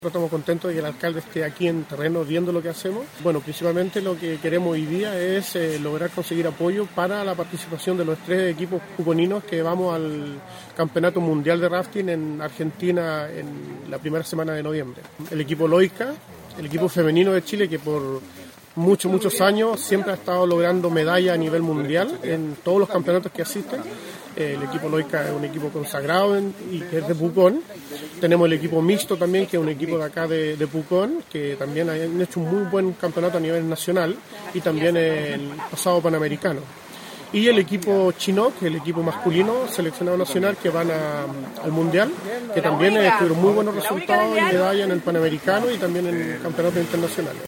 Estamos contentos de que el alcalde esté aquí en terreno viendo lo que hacemos. Bueno, principalmente lo que queremos hoy día es lograr conseguir apoyo para la participación de los 3 equipos puconinos que vamos al Campeonato Mundial de Rafting en Argentina en la primera semana de noviembre. El equipo Loica, el equipo femenino de Chile, que por muchos años siempre ha estado logrando medallas a nivel mundial en todos los campeonatos que asisten. El equipo Loica es un equipo consagrado y que es de Pucón. Tenemos el equipo mixto también, que es un equipo de acá de Pucón, que también han hecho un muy buen campeonato a nivel nacional y también el pasado panamericano. Y el equipo Chinook, el equipo masculino seleccionado nacional, que van al mundial, que también tuvieron muy buenos resultados y medallas en el panamericano y también en campeonatos internacionales.